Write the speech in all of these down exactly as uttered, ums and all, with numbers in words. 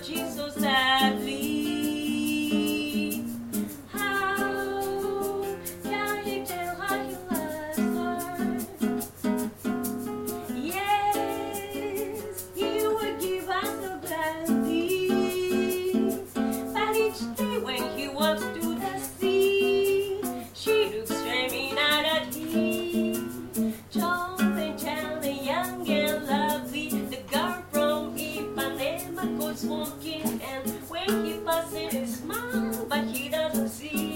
watching so sadly. How can he tell how he loves her? Yes, he would give us so gladly. But each day when he walks to the sea, she looks straight out at him. Tall and charming, young and lovely, the girl from Ipanema goes walking, and when he passes, he smiles, but he doesn't see.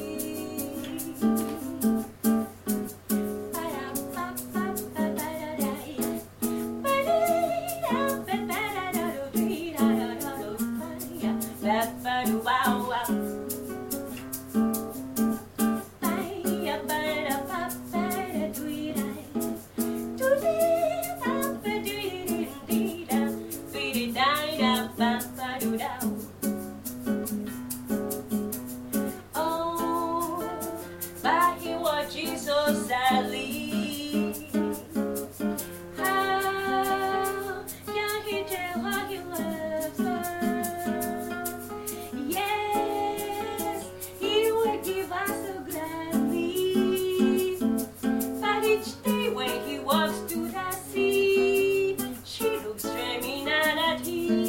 Oh, but he watching so sadly. How can he tell how he loves her? Yes, he would give us so gladly. But each day when he walks to the sea, she looks straight out at him.